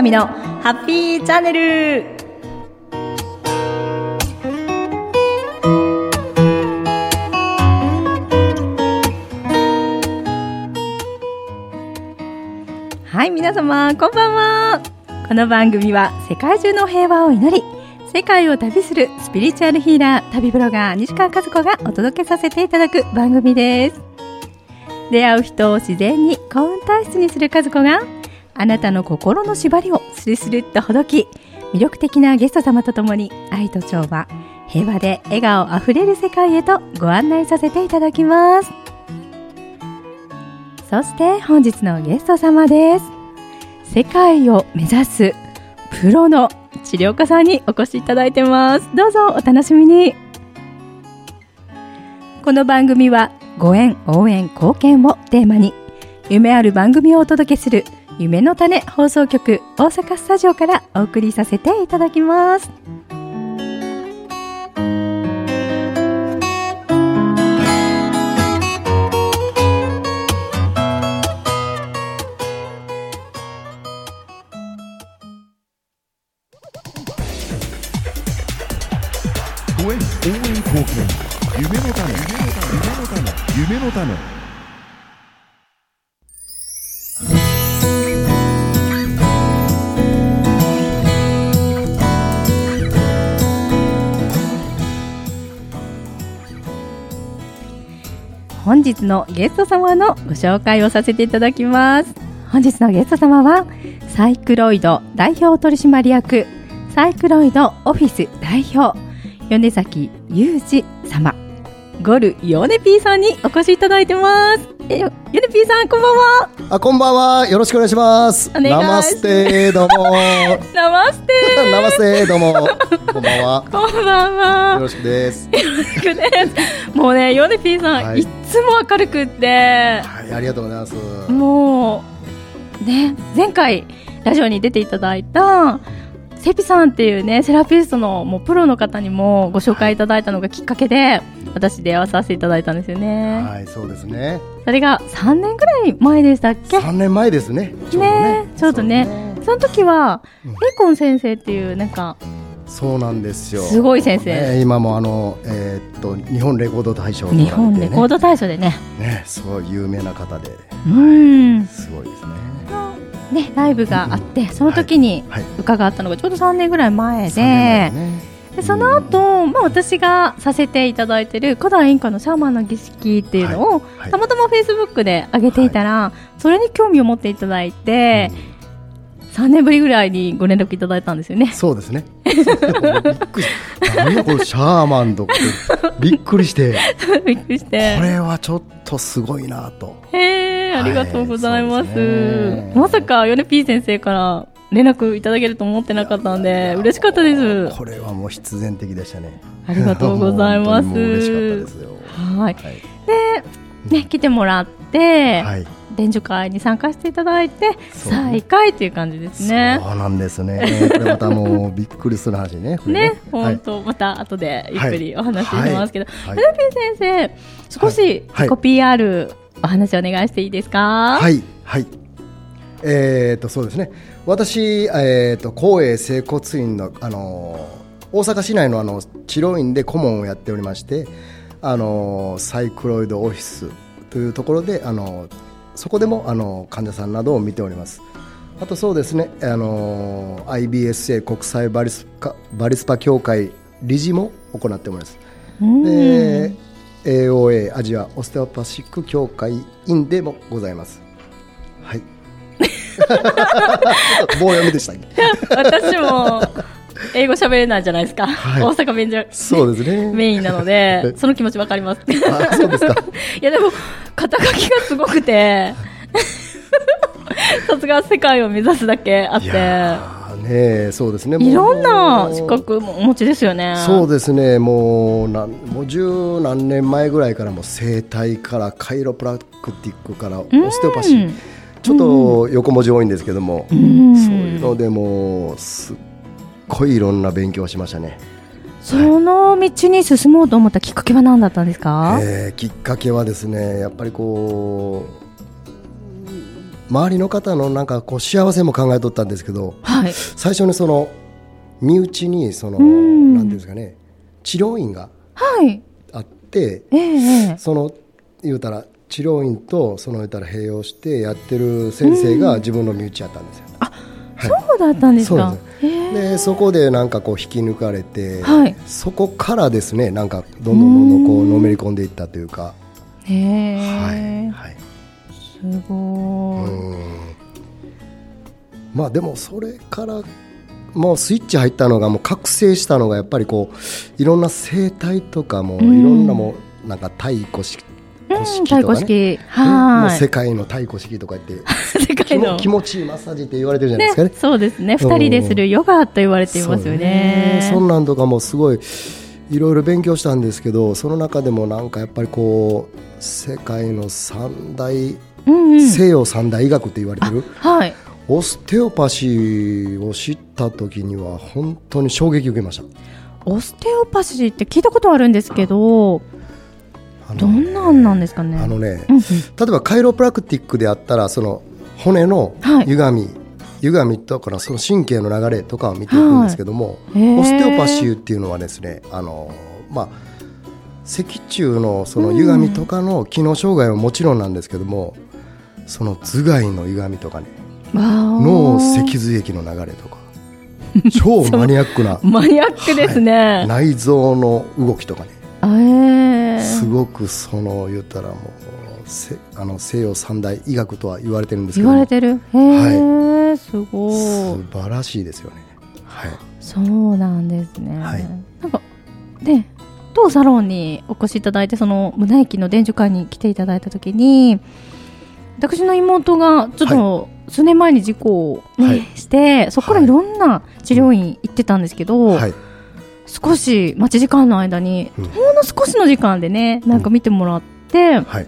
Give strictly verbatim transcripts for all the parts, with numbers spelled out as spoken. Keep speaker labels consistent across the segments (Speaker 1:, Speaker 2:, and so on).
Speaker 1: 神のハッピーチャンネル。はい、皆様こんばんは。この番組は世界中の平和を祈り、世界を旅するスピリチュアルヒーラー、旅ブロガー西川和子がお届けさせていただく番組です。出会う人を自然に幸運体質にする和子が、あなたの心の縛りをスルスルっとほどき、魅力的なゲスト様とともに愛と調和、平和で笑顔あふれる世界へとご案内させていただきます。そして本日のゲスト様です。世界を目指すプロの治療家さんにお越しいただいてます。どうぞお楽しみに。この番組はご縁、応援、貢献をテーマに夢ある番組をお届けする夢の種放送局大阪スタジオからお送りさせていただきます。
Speaker 2: 応援、貢献、夢の種、夢の種、夢の種。
Speaker 1: 本日のゲスト様のご紹介をさせていただきます。本日のゲスト様はサイクロイド代表取締役、サイクロイドオフィス代表、米崎裕二様、ゴルヨネピーさんにお越しいただいてます。え、ヨネピーさんこんばんは。
Speaker 3: あ、こんばんは。よろしくお願いします。
Speaker 1: お願いします。
Speaker 3: ナマステどうも。
Speaker 1: ナマステ
Speaker 3: ナマステどうも。こんばんは。
Speaker 1: こんばんは。
Speaker 3: よろしくです。
Speaker 1: よろしくです。もうね、ヨネピーさん、はい、いつも明るくって、
Speaker 3: はい、ありがとうございます。
Speaker 1: もうね、前回ラジオに出ていただいたセピさんっていうね、セラピストのもうプロの方にもご紹介いただいたのがきっかけで、私出会わさせていただいたんですよね。
Speaker 3: はい、そうですね。
Speaker 1: それがさんねんぐらい前でしたっけ。
Speaker 3: さんねんまえですね。ちょうどね。
Speaker 1: ね、ちょうどね。その時は、うん、レイコン先生っていうなんか、
Speaker 3: そうなんですよ。
Speaker 1: すごい先生。
Speaker 3: ね、今もあの、えー、っと日本レコード大賞、
Speaker 1: ね、日本レコード大賞でね。
Speaker 3: ね、すごい有名な方で。
Speaker 1: うん。
Speaker 3: すごいですね。
Speaker 1: ね、ライブがあって、うん、その時に伺ったのがちょうどさんねんぐらい前で、はいはい、でその後、まあ、私がさせていただいている古代インカのシャーマンの儀式っていうのを、はいはい、たまたまフェイスブックで上げていたら、はい、それに興味を持っていただいて、うん、さんねんぶりぐらいにご連絡いただいたんですよね。
Speaker 3: そうですね。びっくり何やこのシャーマンとびっくりして
Speaker 1: びっくりして、
Speaker 3: これはちょっとすごいなと。
Speaker 1: へー、ありがとうございます。はい、まさかヨネピー先生から連絡いただけると思ってなかったんで嬉しかったです。
Speaker 3: これはもう必然的でしたね。
Speaker 1: ありがとうございます。
Speaker 3: 嬉しかったですよ。
Speaker 1: はい、はい、で、ね、来てもらって、はい、伝授会に参加していただいて再開という感じですね。
Speaker 3: そうなんですね。これまたもうびっくりする話ね。
Speaker 1: ね、ね、本当、はい、また後でゆっくりお話ししますけど、ヨネピー先生、少し自己 ピーアール、はい、お話お願いしていいですか。
Speaker 3: はいはい。えー、とそうですね。私、えー、と光栄整骨院の、あのー、大阪市内の、あの治療院で顧問をやっておりまして、あのー、サイクロイドオフィスというところで、あのー、そこでも、あのー、患者さんなどを見ております。あとそうですね、あのー、アイビーエスエー 国際バリスパ、バリスパ協会理事も行っております。で、エーオーエー アジアオステオパシック協会員でもございます。はい。棒読みでしたね。
Speaker 1: 私も英語喋れないじゃないですか、はい、大阪弁じゃ
Speaker 3: そうですね、
Speaker 1: メインなのでその気持ちわかります。
Speaker 3: あ、そうですか。
Speaker 1: いやでも肩書きがすごくてさすが世界を目指すだけあって、いや
Speaker 3: ね、そうですね、
Speaker 1: いろんな資格もお持ちですよね。
Speaker 3: そうですね、もうなんもう十何年前ぐらいからも整体からカイロプラクティックからオステオパシー、ちょっと横文字多いんですけども、うん、そういうのでもすっごいいろんな勉強をしましたね。
Speaker 1: その道に進もうと思ったきっかけは何だったんですか。
Speaker 3: えー、きっかけはですね、やっぱりこう周りの方のなんかこう幸せも考えとったんですけど、
Speaker 1: はい、
Speaker 3: 最初にその身内にその
Speaker 1: うん
Speaker 3: なんていうんですかね、治療院が
Speaker 1: はい
Speaker 3: あって、
Speaker 1: ええ
Speaker 3: その言うたら治療院とその言うたら併用してやってる先生が自分の身内やったんですよ。
Speaker 1: あ、はい、そうだったんですか。
Speaker 3: そうです。でそこでなんかこう引き抜かれて、
Speaker 1: はい、
Speaker 3: そこからですね、なんかどんどんどんどんこうのめり込んでいったというか、
Speaker 1: へえ、
Speaker 3: はいはい、
Speaker 1: すごい。
Speaker 3: うん、まあでもそれからもうスイッチ入ったのがもう覚醒したのがやっぱりこういろんな生態とかもいろんなもうなんか太鼓式古式とかね、
Speaker 1: はい、
Speaker 3: もう世界の太鼓式とか言って
Speaker 1: 世界の
Speaker 3: 気持ちいいマッサージって言われてるじゃないですかね。
Speaker 1: ね、そうですね、ふたりでするヨガと言われていますよね。
Speaker 3: そ, ねそんなんとかもすごいいろいろ勉強したんですけど、その中でもなんかやっぱりこう世界の三大、うんうん、西洋三大医学って言われてる、はい、オステオパシーを知った時には本当に衝撃を受けました。
Speaker 1: オステオパシーって聞いたことあるんですけど、どんなんなんですかね。
Speaker 3: あのね、
Speaker 1: うんうん、
Speaker 3: 例えばカイロプラクティックであったらその骨の歪み、はい、歪みとかその神経の流れとかを見ていくんですけども、はい、オステオパシーっていうのはですね、あの、まあ、脊柱のその歪みとかの機能障害はもちろんなんですけども、うん、その頭蓋の歪みとかね、脳脊髄液の流れとか超マニアックな
Speaker 1: マニアックですね、
Speaker 3: はい、内臓の動きとかね、
Speaker 1: えー、
Speaker 3: すごくその言ったらもうせあの西洋三大医学とは言われてるんですけど、
Speaker 1: 言われてる、へー、はい、すごい
Speaker 3: 素晴らしいですよね、はい、
Speaker 1: そうなんですね、
Speaker 3: はい、
Speaker 1: なんかで当サロンにお越しいただいて、その胸液の伝授会に来ていただいたときに、私の妹がちょっと数年前に事故を、ね、はい、してそこからいろんな治療院行ってたんですけど、はい、少し待ち時間の間に、うん、ほんの少しの時間でね、なんか見てもらって、うん、はい、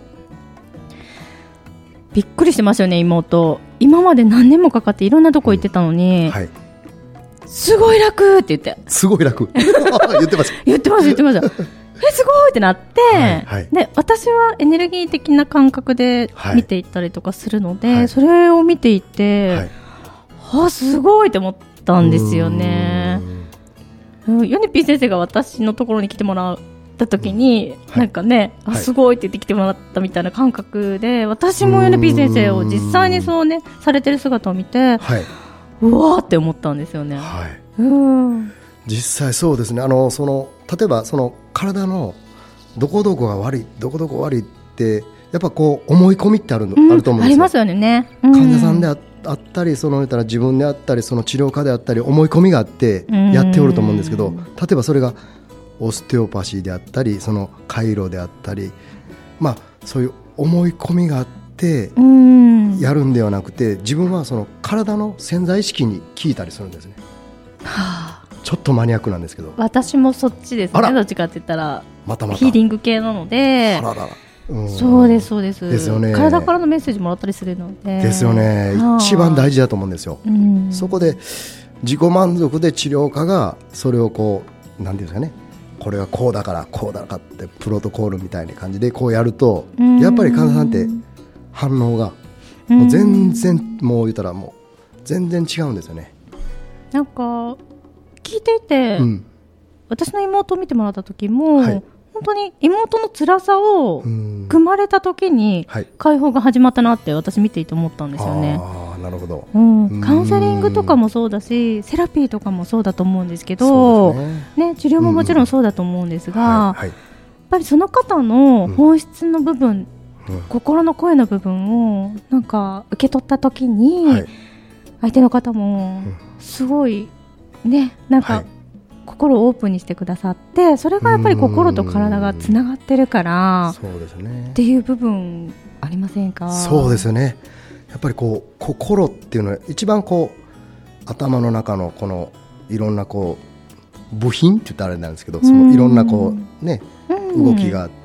Speaker 1: びっくりしてましたよね。妹今まで何年もかかっていろんなとこ行ってたのに、うん、はい、すごい楽って言って、
Speaker 3: すごい楽言ってました
Speaker 1: 言ってました言ってましたえすごいってなって、はいはい、で私はエネルギー的な感覚で見ていったりとかするので、はい、それを見ていて、はい、あすごいって思ったんですよね。ヨネピー先生が私のところに来てもらった時に、うん、なんかね、はい、あすごいって言ってきてもらったみたいな感覚で、私もヨネピー先生を実際にそうねされてる姿を見て、はい、うわーって思ったんですよね、はい、うん
Speaker 3: 実際そうですね。あのその例えばその体のどこどこが悪いどこどこ悪いってやっぱこう思い込みってあるの、うん、あると思うんですよ。あ
Speaker 1: りますよね、うん、
Speaker 3: 患者さんで あ, あったりその言ったら自分であったりその治療家であったり思い込みがあってやっておると思うんですけど、例えばそれがオステオパシーであったりその回路であったり、まあ、そういう思い込みがあってやるんではなくて、自分はその体の潜在意識に聞いたりするんですね。はあ、ちょっとマニアックなんですけど、
Speaker 1: 私もそっちですね。どっちかって言ったら
Speaker 3: またまた
Speaker 1: ヒーリング系なので、
Speaker 3: あららら、うん、
Speaker 1: そうですそうです
Speaker 3: ですよね。
Speaker 1: 体からのメッセージもらったりするので
Speaker 3: ですよね。一番大事だと思うんですよ、うん、そこで自己満足で治療家がそれをこうなんていうんですかね、これはこうだからこうだからってプロトコールみたいな感じでこうやると、うん、やっぱり患者さんって反応がもう全然、もう言ったらもう全然違うんですよね。
Speaker 1: なんか聞いていて、うん、私の妹を見てもらった時も、はい、本当に妹の辛さを組まれた時に解放が始まったなって私見ていて思ったんですよね。
Speaker 3: あ、なるほど、
Speaker 1: うん、カウンセリングとかもそうだしセラピーとかもそうだと思うんですけど、ねね、治療ももちろんそうだと思うんですが、うんはいはい、やっぱりその方の本質の部分、うん、心の声の部分をなんか受け取った時に、はい、相手の方もすごいね、なんか、はい、心をオープンにしてくださって、それがやっぱり心と体がつながってるから
Speaker 3: そうですね
Speaker 1: っていう部分ありませんか？
Speaker 3: そうですね。やっぱりこう心っていうのは一番こう頭の中のこのいろんなこう部品って言ったらあれなんですけど、そのいろんなこうね動きがあって、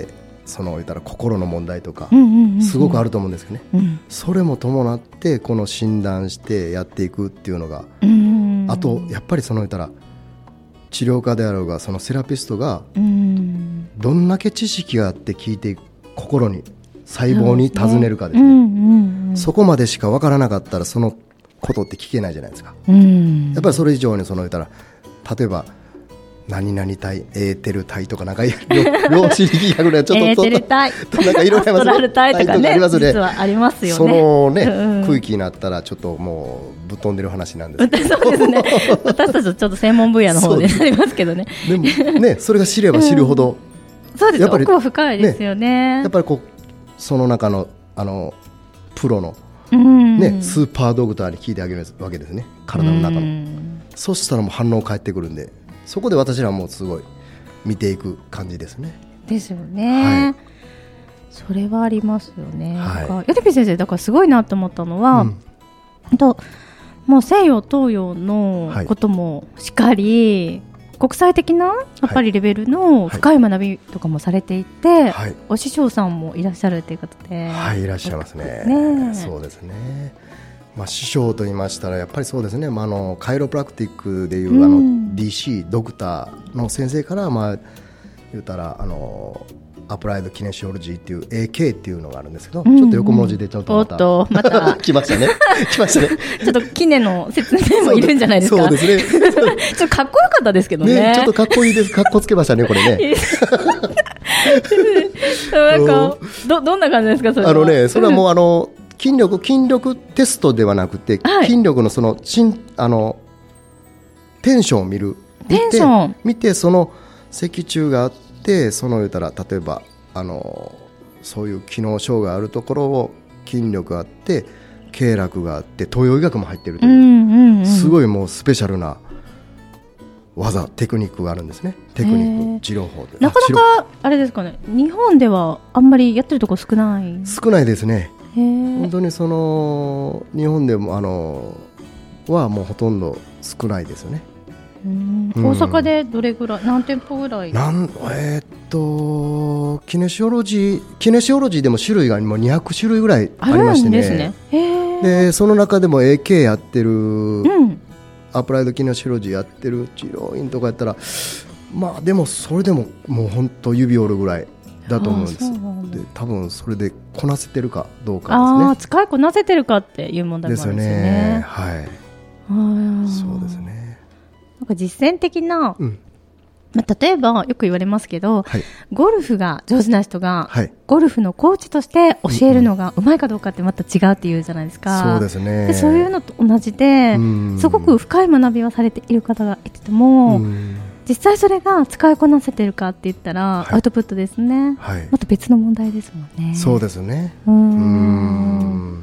Speaker 3: その言ったら心の問題とかすごくあると思うんですけどね、うん、それも伴ってこの診断してやっていくっていうのが、うん、あとやっぱりその言ったら治療家であろうがそのセラピストがどんだけ知識があって聞いていく心に細胞に尋ねるかですね。
Speaker 1: うんうんうん、
Speaker 3: そこまでしか分からなかったらそのことって聞けないじゃないですか。
Speaker 1: うん、
Speaker 3: やっぱりそれ以上にその言ったら例えば何々体、エーテル体とかなんか量子力学でちょっと
Speaker 1: エーテル体
Speaker 3: なんかいろいろありますね。
Speaker 1: アストラル体とかね、
Speaker 3: ありますね。
Speaker 1: 実はありますよね。
Speaker 3: そのね、
Speaker 1: うんうん、
Speaker 3: 区域になったらちょっともうぶっ飛んでる話なんですけど。
Speaker 1: そうですね。私たちちょっと専門分野の方でなりますけどね。
Speaker 3: でもね、それが知れば知るほど、
Speaker 1: うん、そうですね。奥は深いですよね。
Speaker 3: やっぱりこうその中のあのプロの、
Speaker 1: うん
Speaker 3: ね、スーパードクターに聞いてあげるわけですね、体の中の。
Speaker 1: うん、
Speaker 3: そしたらもう反応返ってくるんで、そこで私らもすごい見ていく感じですね。
Speaker 1: ですよね、はい、それはありますよね。
Speaker 3: はい、
Speaker 1: ヤテピ先生だからすごいなと思ったのは、うん、ともう西洋東洋のこともしっかり、はい、国際的なやっぱりレベルの深い学びとかもされていて、はい、お師匠さんもいらっしゃるということで、
Speaker 3: はい、いらっしゃいますね。
Speaker 1: ね、
Speaker 3: そうですね。まあ、師匠と言いましたらやっぱりそうですね、まあ、あのカイロプラクティックでいう、うん、あの ディーシー ドクターの先生から、まあ、言うたらあのアプライドキネシオロジーっていう エーケー っていうのがあるんですけど、うんうん、ちょっと横文字でちょっとまた、
Speaker 1: おっとまた
Speaker 3: 来ましたね来ましたね
Speaker 1: ちょっとキネの説明もいるんじゃないですか。
Speaker 3: そうですね
Speaker 1: ちょっとかっこよかったですけど ね,
Speaker 3: ね、ちょっとかっこいいです。かっこつけましたねこれね
Speaker 1: なんか ど, どんな感じですかそれは。
Speaker 3: あのね、それはもうあの筋力筋力テストではなくて、はい、筋力のそのあのテンションを見る
Speaker 1: テンション
Speaker 3: 見てその脊柱があってその言うたら例えばあのそういう機能障害あるところを筋力があって経絡があって東洋医学も入っているという、うんうんうん、すごいもうスペシャルな技テクニックがあるんですね。テクニック治療法で
Speaker 1: なかなかあれですかね、日本ではあんまりやってるとこ少ない
Speaker 3: 少ないですね。本当にその日本でもあのはもうほとんど少ないですよね。
Speaker 1: うんうん、大阪でどれぐらい何店舗ぐらい
Speaker 3: なんえー、っとキネシオロジーキネシオロジーでも種類がもうにひゃく種類ぐらいありましてね。
Speaker 1: あるんですね。へ
Speaker 3: でその中でも エーケー やってる、
Speaker 1: うん、
Speaker 3: アプライドキネシオロジーやってる治療院とかやったらまあでもそれでももう本当指折るぐらいだと思うんです。で多分それでこなせてるかどうかですね。
Speaker 1: あ使いこなせてるかっていう問題もあるんですよね。
Speaker 3: ですよね。はい。あそうですね。
Speaker 1: なんか実践的な、
Speaker 3: うん
Speaker 1: まあ、例えばよく言われますけど、
Speaker 3: はい、
Speaker 1: ゴルフが上手な人が、
Speaker 3: はい、
Speaker 1: ゴルフのコーチとして教えるのがうまいかどうかってまた違うっていうじゃないですか。
Speaker 3: そうですね。
Speaker 1: でそういうのと同じで、すごく深い学びをされている方がいても、実際それが使いこなせてるかって言ったら、はい、アウトプットですね、はい、また別の問題ですもんね。
Speaker 3: そうですね。
Speaker 1: うーん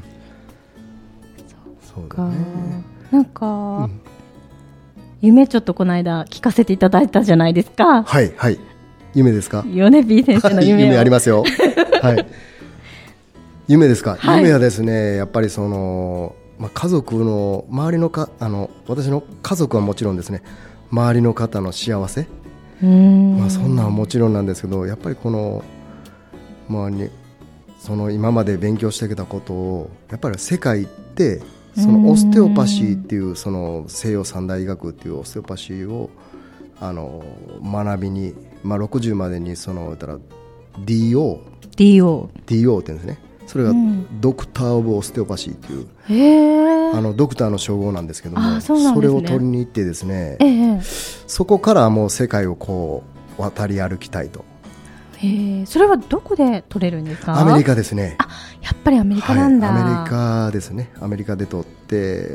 Speaker 1: そうか、ね、なんか、うん、夢ちょっとこの間聞かせていただいたじゃないですか。
Speaker 3: はいはい夢ですか。
Speaker 1: ヨネビー先生の夢を、
Speaker 3: はい、夢ありますよはい夢ですか、
Speaker 1: はい、
Speaker 3: 夢はですねやっぱりその、まあ、家族の周りのかあの私の家族はもちろんですね周りの方の幸せ、
Speaker 1: うーん、
Speaker 3: まあ、そんなんはもちろんなんですけどやっぱりこの、まあね、その今まで勉強してきたことをやっぱり世界ってそのオステオパシーっていうその西洋三大医学っていうオステオパシーをあの学びに、まあ、ろくじゅうまでにその ディーオー
Speaker 1: ディーオー
Speaker 3: ディーオー って言うんですね。それがドクター・オブ・オステオパシーっていう、
Speaker 1: へー、
Speaker 3: あのドクターの称号なんですけども、
Speaker 1: あ、そうなんですね、
Speaker 3: それを取りに行ってですね、
Speaker 1: ええ、
Speaker 3: そこからもう世界をこう渡り歩きたいと。
Speaker 1: へー、それはどこで取れるんですか。
Speaker 3: アメリカですね。
Speaker 1: あ、やっぱりアメリカなんだ。
Speaker 3: はい、アメリカですね。アメリカで取って、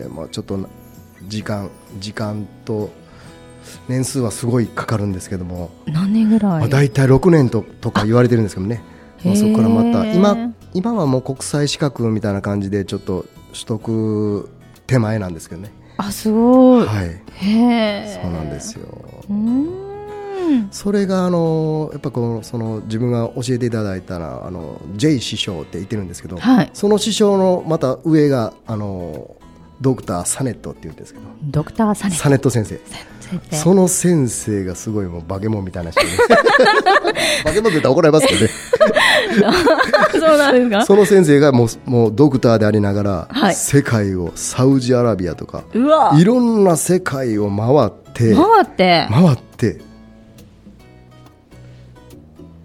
Speaker 3: まあ、ちょっと時間時間と年数はすごいかかるんですけども、
Speaker 1: 何年ぐらい、
Speaker 3: まあ、だいたいろくねん と, とか言われてるんですけどね。まあ、そこからまた 今, 今はもう国際資格みたいな感じでちょっと取得手前なんですけどね。
Speaker 1: あ、すごい、
Speaker 3: はい、
Speaker 1: へー、
Speaker 3: そうなんですよ。
Speaker 1: うーん、
Speaker 3: それがあのやっぱこのその自分が教えていただいたらあの J 師匠って言ってるんですけど、
Speaker 1: はい、
Speaker 3: その師匠のまた上があのドクターサネットって言うんですけど、
Speaker 1: ドクターサネット、
Speaker 3: サネット先生、
Speaker 1: 先生、
Speaker 3: その先生がすごいもうバケモンみたいな人でバケモンって言ったら怒られますけどね
Speaker 1: そうなんですか。
Speaker 3: その先生がもう、もうドクターでありながら、
Speaker 1: はい、
Speaker 3: 世界をサウジアラビアとか
Speaker 1: うわ、
Speaker 3: いろんな世界を回って
Speaker 1: 回って
Speaker 3: 回って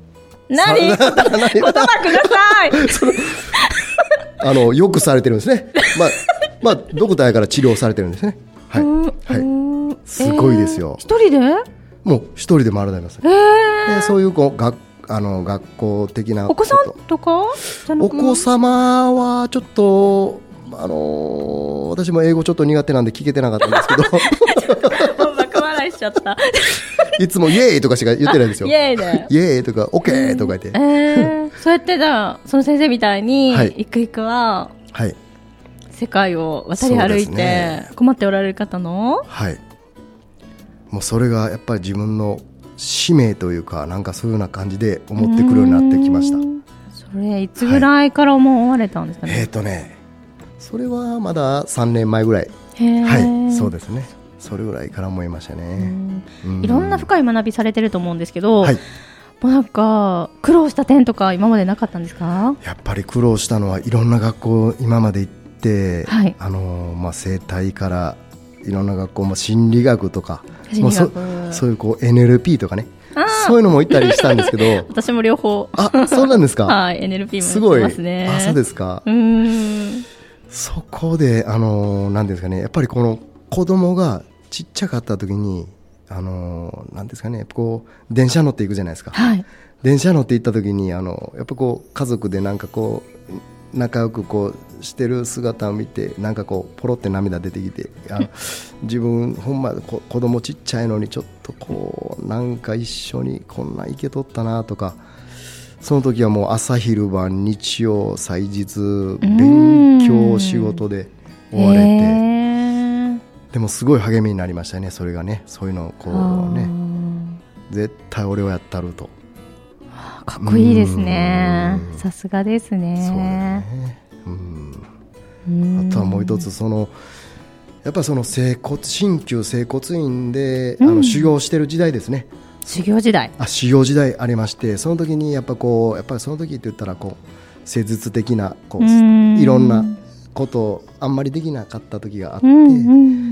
Speaker 1: 何言葉ください
Speaker 3: あのよくされてるんですね。まあ、まあ、ドクターやから治療されてるんですね。はい、はい、すごいですよ。
Speaker 1: 一、えー、人で
Speaker 3: もう一人で回られます、
Speaker 1: えー、
Speaker 3: でそういうこう学あの学校的な
Speaker 1: お子さんとかじゃなく、
Speaker 3: お子様はちょっと、あのー、私も英語ちょっと苦手なんで聞けてなかったんですけど
Speaker 1: もうバカ笑いしちゃった
Speaker 3: いつもイエーイとかしか言ってないんですよ。
Speaker 1: イエーイで
Speaker 3: イエーイとかオッケーとか言って、
Speaker 1: えー、そうやってじゃあその先生みたいに、はい、いくいくは、はい、世界を渡り歩いて困っておられる方の、
Speaker 3: はい、もうそれがやっぱり自分の使命というか、なんかそういうような感じで思ってくるようになってきました。
Speaker 1: それいつぐらいから思われたんですかね。
Speaker 3: はい、えーとねそれはまださんねんまえぐらい。はい、そうですね。それぐらいから思いましたね。
Speaker 1: いろんな深い学びされてると思うんですけど、はい、もうなんか苦労した点とか今までなかったんですか。
Speaker 3: やっぱり苦労したのはいろんな学校今まで行って、はい、あのまあ、生態からいろんな学校も心理学とかもう そ, そういうこう エヌエルピー とかね、そういうのも行ったりしたんですけど
Speaker 1: 私も両方。
Speaker 3: あ、そうなんですか。
Speaker 1: はい、エヌエルピー もやってますね。
Speaker 3: すごい。あ、そうですか。うーん、そこであのなんですかね、やっぱりこの子供がちっちゃかった時にあのなんですかね、こう電車乗っていくじゃないですか。はい、電車乗って行った時にあのやっぱこう家族でなんかこう仲良くこうしてる姿を見て、なんかこうポロって涙出てきて、あの自分ほんまこ子供ちっちゃいのにちょっとこうなんか一緒にこんなんいけとったなとか、その時はもう朝昼晩日曜祭日勉強仕事で追われて、でもすごい励みになりましたね。それがね、そういうのをこうね、絶対俺はやったると。
Speaker 1: かっこいいですね。さすがですね。そうね。
Speaker 3: うん、あとはもう一つ、そのやっぱりその整骨鍼灸整骨院で、うん、あの修行してる時代ですね。
Speaker 1: 修行時代。
Speaker 3: あ、修行時代ありまして、その時にやっぱこうやっぱりその時って言ったらこう施術的なこういろんなことをあんまりできなかった時があって、うん、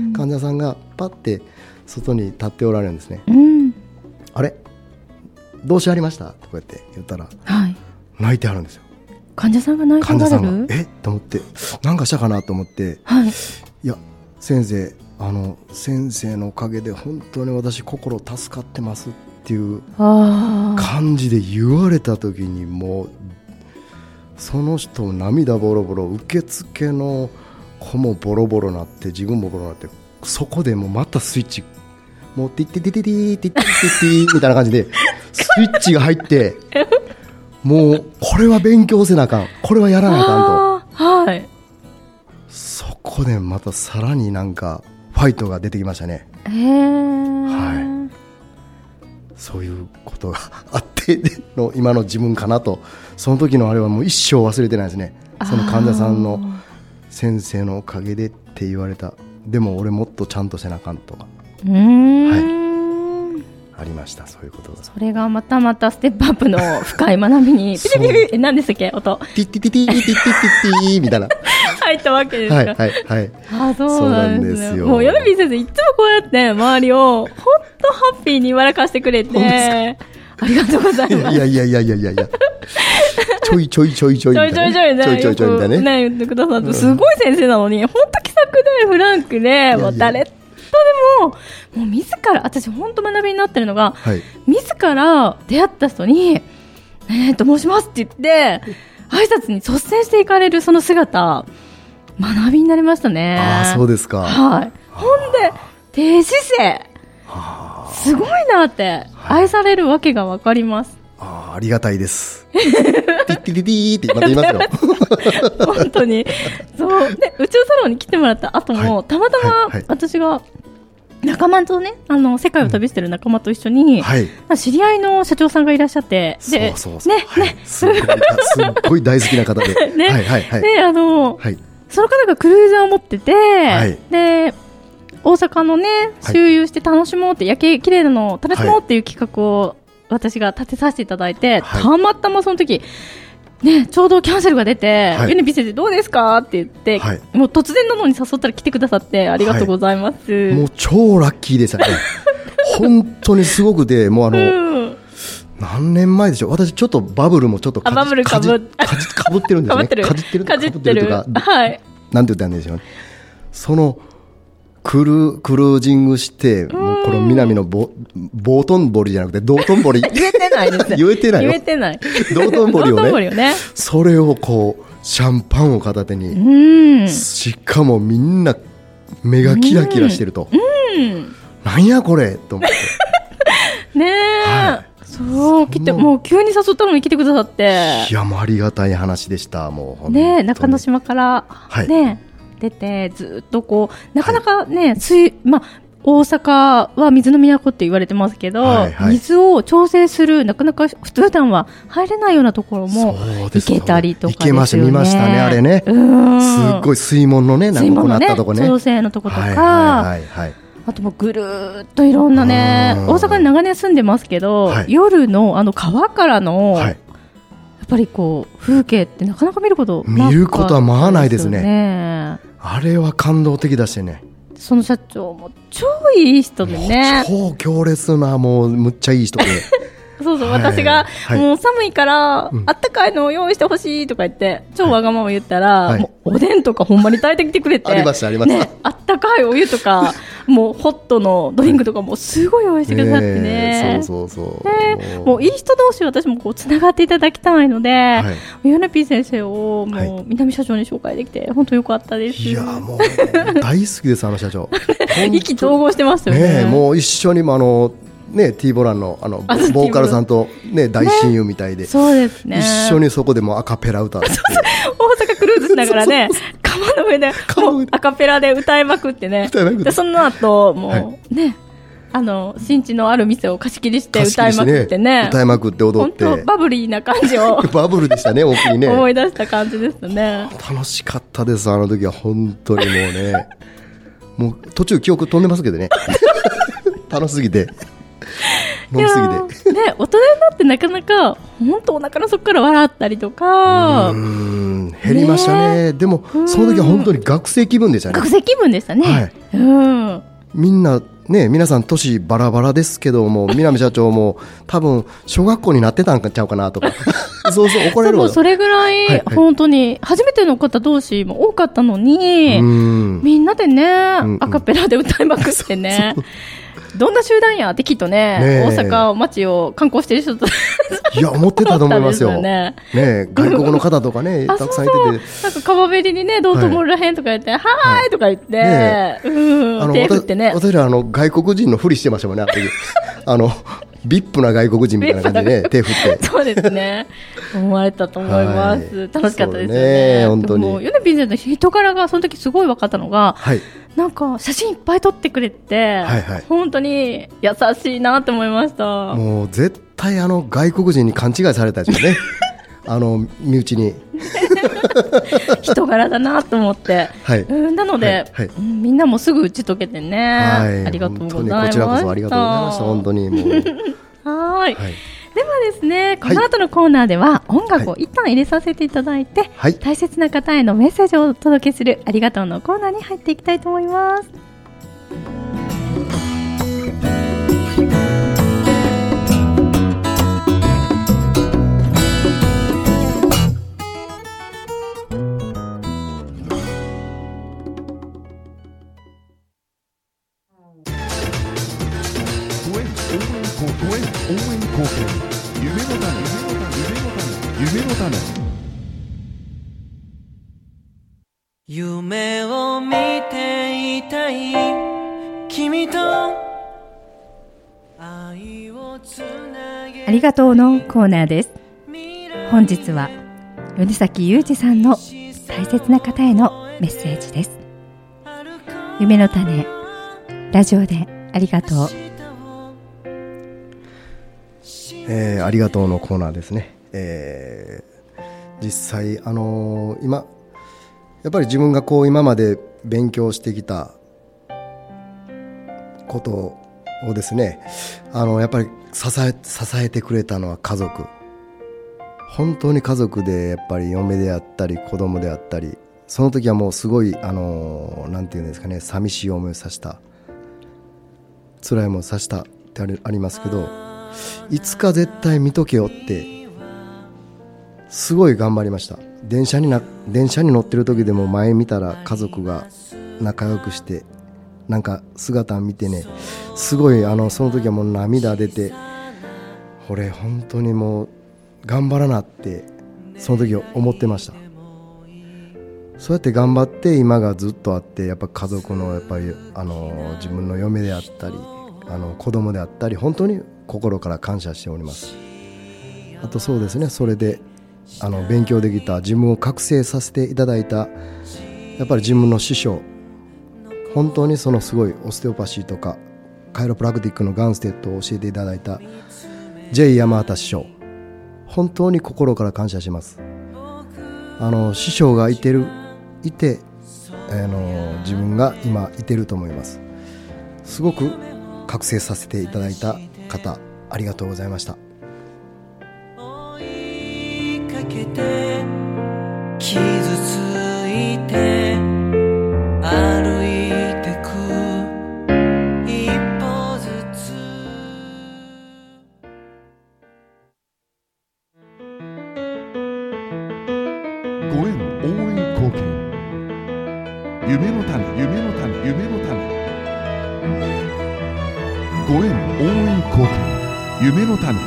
Speaker 3: 患者さんがパッて外に立っておられるんですね。うん、あれどうしありましたとか言って言ったら、はい、泣いてあるんですよ。
Speaker 1: 患者さんが泣いておられる。患者さんが
Speaker 3: えと思って、なんかしたかなと思って、はい、いや先生、あの先生のおかげで本当に私心助かってますっていう感じで言われた時に、もうその人涙ボロボロ、受付の子もボロボロなって、自分もボロボロなって、そこでもうまたスイッチもうティッティティティティティティティみたいな感じでスイッチが入ってもうこれは勉強せなあかん、これはやらなあかんと、はい、そこでまたさらになんかファイトが出てきましたね。へー、はい、そういうことがあっての今の自分かなと。その時のあれはもう一生忘れてないですね。その患者さんの先生のおかげでって言われた、でも俺もっとちゃんとせなあかんとか、うーん、はい、ありました。そういうことが、
Speaker 1: それがまたまたステップアップの深い学びにピピピピ、何でしたっけ、音
Speaker 3: ティッティティティティティティティみたいな
Speaker 1: 入ったわけですか。
Speaker 3: はいはいはい。
Speaker 1: あ、そうなんですね。もうヨネピー先生いつもこうやって周りを本当ハッピーに笑かしてくれてありがとうございます。
Speaker 3: いやいやいやいやいやいやちょいちょいちょいちょいみたいな、ちょいちょいちょいね、ちょいちょいちょいみたいなね、言ってくださって、すごい先生なのに本当気さくでフランクで、もう誰とでももう自ら、私本当学びになってるのが、はい、自ら出会った人にえーと申しますって言って挨拶に率先していかれるその姿、学びになりましたね。 あ、そうですか。
Speaker 1: はい。ほんで低姿勢、すごいなって、はい、愛されるわけが分かります。
Speaker 3: あ, ありがたいですティッティティティってまた言いますよ
Speaker 1: 本当にそうで、宇宙サロンに来てもらった後も、はい、たまたま私が仲間とね、あの世界を旅してる仲間と一緒に、うん、はい、知り合いの社長さんがいらっしゃって、で、そうそうそう、ね、はい、ね、すごい、すっごい大好きな方で、ね、はいはいはい、で、あの、はい、その方がクルーザーを持ってて、はい、で大阪のね、周遊して楽しもうって、夜景綺麗なのを楽しもうっていう企画を私が立てさせていただいて、はい、たまたまその時ね、ちょうどキャンセルが出て、はい、ユネピ先生どうですかって言って、はい、もう突然なのに誘ったら来てくださってありがとうございます、はい、
Speaker 3: もう超ラッキーでしたね本当にすごくて、もうあの、うん、な何年前でしょう。私ちょっとバブルもちょっとかじ
Speaker 1: あバブルかぶ
Speaker 3: かじかぶってるんですね。
Speaker 1: かぶってる
Speaker 3: かじってる
Speaker 1: かじってる
Speaker 3: かぶとか、
Speaker 1: はい
Speaker 3: なんて言ったらいいんでしょうね。そのクルクルージングしてもうこの南のボボートン堀じゃなくて道頓堀
Speaker 1: 言えてないです
Speaker 3: 言えてないの
Speaker 1: 言えてない
Speaker 3: 道頓堀を
Speaker 1: 道頓堀
Speaker 3: ね
Speaker 1: をね
Speaker 3: それをこうシャンパンを片手に、
Speaker 1: うん、
Speaker 3: しかもみんな目がキラキラしてると、
Speaker 1: うん、
Speaker 3: なんやこれと思って
Speaker 1: ねえ、はい、そう来てもう急に誘ったのに来てくださって、
Speaker 3: いやもうありがたい話でした。もう
Speaker 1: ね中之島から、はい、ね出てずっとこうなかなかね、はい、水まあ大阪は水の都って言われてますけど、はいはい、水を調整するなかなか普段は入れないようなところも行けたりとかですよね。行けました見
Speaker 3: ましたねあれね。うんすっごい水門のねなんかこうなったとこね
Speaker 1: 調整のとことか、
Speaker 3: はいはいはいはい、
Speaker 1: あともぐるーっといろんなね大阪に長年住んでますけど、はい、夜のあの川からの、はい、やっぱりこう風景ってなかなか見ることなかったですよね。
Speaker 3: 見ることはまあないですね。あれは感動的だしてね。
Speaker 1: その社長も超いい人でね。
Speaker 3: 超強烈なもうむっちゃいい人で。
Speaker 1: そうそう、はい、私が、はい、もう寒いから、うん、あったかいのを用意してほしいとか言って超わがまま言ったら、はい、もうおでんとかほんまに炊いてきてくれて
Speaker 3: ありましたありました、
Speaker 1: ね、あったかいお湯とかもうホットのドリンクとかもすごい用意してくださってね、
Speaker 3: えー、そうそうそう、
Speaker 1: えー、もういい人同士私もこうつながっていただきたいので、はい、ヨネピー先生をもう南社長に紹介できて本当良かったです。
Speaker 3: いやもう大好きですあの社長
Speaker 1: 意気投合してますよ ね,
Speaker 3: ねもう一緒にもあのね、T ボラン の, あのボーカルさんと、ね、大親友みたいで、ね、
Speaker 1: そうですね、
Speaker 3: 一緒にそこでもアカペラ歌って
Speaker 1: 大阪クルーズしながらね川の上でもうアカペラで歌いまくってねでその後もう、はい、ねあの新地のある店を貸し切りして歌いまくってね
Speaker 3: 歌いまくって踊って
Speaker 1: 本当バブリーな感じを
Speaker 3: バブルでしたね大きいね
Speaker 1: 思い出した感じですね。
Speaker 3: 楽しかったですあの時は本当にもうねもう途中記憶飛んでますけどね楽しすぎて飲みすぎて、ね、大人になってなかなか本当お腹の底から笑ったりとかうーん減りました ね, ねでもその時は本当に学生気分でしたね。
Speaker 1: 学生気分でしたね、はい、うん
Speaker 3: みんなね皆さん年バラバラですけども南社長も多分小学校になってたんちゃうかなとかそうそう怒られるわ
Speaker 1: そ, それぐらい、はいはい、本当に初めての方同士も多かったのにみんなでね、うんうん、アカペラで歌いまくってねそうそうどんな集団やってきっと ね, ね大阪街を観光してる人と
Speaker 3: いや思ってたと思いますよねね外国の方とかねたくさんいてて
Speaker 1: なんか川べりにね道頓堀らへんとか言って、はい、はーいとか言って、ねうん、あの手振ってね
Speaker 3: 私らあの外国人のふりしてましたもんねあのビップな外国人みたいな感じで、ね、手振って
Speaker 1: そうですね思われたと思います、はい、楽しかったですよ
Speaker 3: ね, ね本当に
Speaker 1: でもヨネピン先生の人柄がその時すごい分かったのが、はい、なんか写真いっぱい撮ってくれて、はいはい、本当に優しいなと思いました。
Speaker 3: もう絶対あの外国人に勘違いされたでしょうねあの身内に
Speaker 1: 人柄だなと思って、はい、うんなので、はいはいうん、みんなもすぐ打ち解けてね、はい、ありがとうございました。
Speaker 3: こちらこそありがとうございました本当にもう
Speaker 1: はい、はいではですね、この後のコーナーでは音楽を一旦入れさせていただいて、はい、大切な方へのメッセージをお届けするありがとうのコーナーに入っていきたいと思います。
Speaker 4: 夢を見ていたい君と愛をつなげ
Speaker 1: ありがとうのコーナーです。本日は米崎裕二さんの大切な方へのメッセージです。夢の種ラジオでありがとう、
Speaker 3: えー、ありがとうのコーナーですね、えー、実際あのー、今やっぱり自分がこう今まで勉強してきたことをですねあのやっぱり支え、支えてくれたのは家族本当に家族でやっぱり嫁であったり子供であったりその時はもうすごいあのなんていうんですかね寂しい思いをさせた辛い思いをさせたってありますけどいつか絶対見とけよってすごい頑張りました。電車にな電車に乗ってる時でも前見たら家族が仲良くしてなんか姿見てね、すごいあのその時はもう涙出て、俺本当にもう頑張らなってその時思ってました。そうやって頑張って今がずっとあって、やっぱ家族のやっぱりあの自分の嫁であったりあの子供であったり本当に心から感謝しております。あとそうですね、それであの勉強できた自分を覚醒させていただいたやっぱり自分の師匠、本当にそのすごいオステオパシーとかカイロプラクティックのガンステッドを教えていただいた ジェイ 山畑師匠、本当に心から感謝します。あの師匠がいてるいてあの自分が今いてると思います。すごく覚醒させていただいた方、ありがとうございました。
Speaker 4: 追いかけて傷ついて歩いてく一歩ずつ。
Speaker 2: ご縁応援貢献、夢の種夢の種夢の種、ご縁応援貢献、夢の種。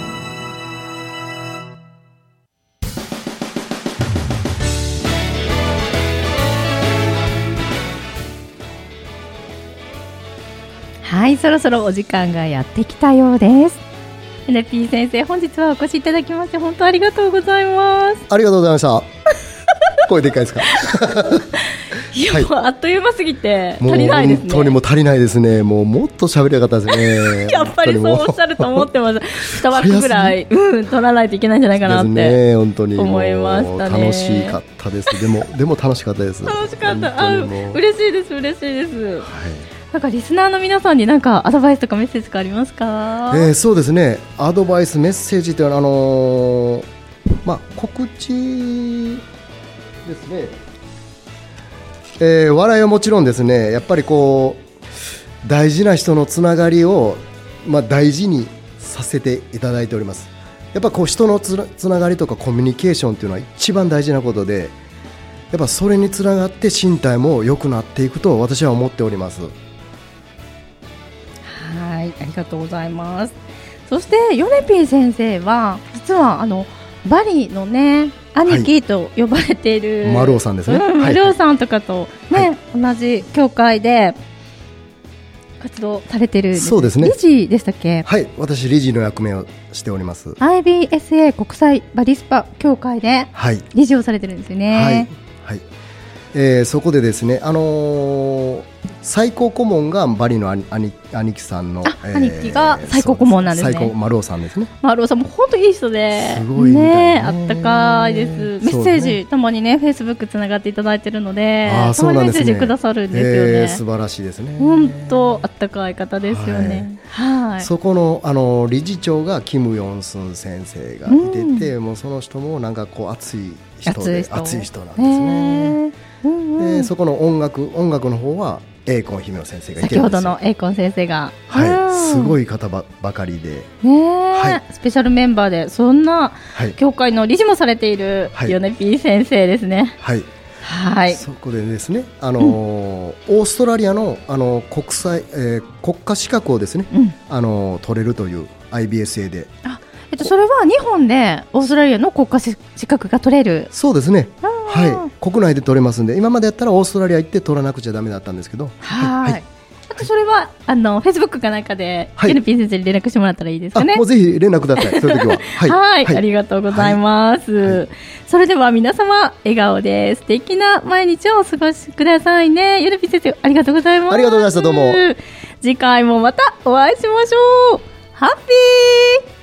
Speaker 1: はい、そろそろお時間がやってきたようです。 エヌピー 先生、本日はお越しいただきまして本当ありがとうございます。
Speaker 3: ありがとうございました声でかいですか
Speaker 1: いや、
Speaker 3: はい、
Speaker 1: もうあっという間すぎて足りないですね。
Speaker 3: もう本当にもう足りないですね。もうもっと喋りたかったですね
Speaker 1: やっぱりそうおっしゃると思ってます。に枠ぐらい、うん、取らないといけないんじゃないかなって
Speaker 3: ですね、本当に
Speaker 1: 思いましたね。
Speaker 3: 楽しかったです。でもでも楽しかったです。
Speaker 1: 楽しかった。あ、
Speaker 3: 本当にもう
Speaker 1: 嬉しいです嬉しいです。
Speaker 3: はい、
Speaker 1: なんかリスナーの皆さんに何かアドバイスとかメッセージとかありますか？
Speaker 3: えー、そうですね、アドバイスメッセージというのはあのーまあ、告知ですね、えー、笑いはもちろんですね、やっぱりこう大事な人のつながりを、まあ、大事にさせていただいております。やっぱこう人のつな、つながりとかコミュニケーションというのは一番大事なことで、やっぱそれにつながって身体も良くなっていくと私は思っております。
Speaker 1: はい、ありがとうございます。そしてヨネピー先生は実はあのバリのね兄貴と呼ばれている、
Speaker 3: はい、丸尾さんですね、
Speaker 1: うん、
Speaker 3: はい、
Speaker 1: 丸尾さんとかと、ね、はい、同じ教会で活動されてるんです。
Speaker 3: そうですね、
Speaker 1: 理事でしたっけ？はい、
Speaker 3: 私理事の役目をしております。
Speaker 1: アイビーエスエー 国際バリスパ協会で理事をされてるんですよね。
Speaker 3: はい、はい、えー、そこでですね、あのー、最高顧問がバリの 兄, 兄, 兄貴さんの、
Speaker 1: えー、兄貴が最高顧問なんですね。
Speaker 3: 最高丸尾さんですね。
Speaker 1: 丸尾さんも本当いい人で、
Speaker 3: すごいね、
Speaker 1: あったかいです。メッセージ、ね、たまにねフェイスブックつながっていただいてるので、
Speaker 3: あ、
Speaker 1: たまにメッセージくださるんですよね。
Speaker 3: えー、素晴らしいですね。
Speaker 1: 本当あったかい方ですよね。はい、
Speaker 3: そこの、あの理事長がキム・ヨンスン先生がいてて、うん、もうその人もなんかこう熱い人で熱い人なんですね。うんうん、でそこの音楽音楽の方はエイコン姫野先生がいてるんですよ。先ほどの
Speaker 1: エイコン先生が、
Speaker 3: はい、すごい方 ば, ばかりで、
Speaker 1: ね、はい、スペシャルメンバーでそんな協会の理事もされているヨネピー先生ですね。
Speaker 3: はい、
Speaker 1: はい、
Speaker 3: そこでですね、あのーうん、オーストラリアの、あの国際、えー、国家資格をですね、うん、あのー、取れるという アイビーエスエー で、
Speaker 1: あ、えっと、それは日本でオーストラリアの国家資格が取れる。
Speaker 3: そうですね、はい、国内で取れますんで、今までやったらオーストラリア行って取らなくちゃダメだったんですけど、
Speaker 1: はい、はい、あとそれはあのフェイスブックかなんかで、はい、エヌピー 先生に連絡してもらったらいいですかね。
Speaker 3: あ、もうぜひ連絡ください。そういう時は、はい、
Speaker 1: はいはい、ありがとうございます、はいはい、それでは皆様笑顔で素敵な毎日をお過ごしくださいね。エヌピー 先生ありがとうございます。
Speaker 3: ありがとうございました。どうも。
Speaker 1: 次回もまたお会いしましょう。ハッピー